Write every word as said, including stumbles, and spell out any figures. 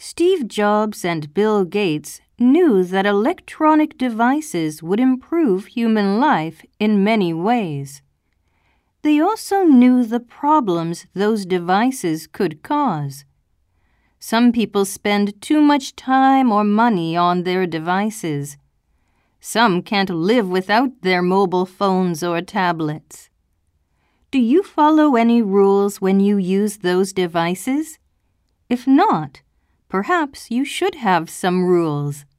Steve Jobs and Bill Gates knew that electronic devices would improve human life in many ways. They also knew the problems those devices could cause. Some people spend too much time or money on their devices. Some can't live without their mobile phones or tablets. Do you follow any rules when you use those devices? If not, perhaps you should have some rules.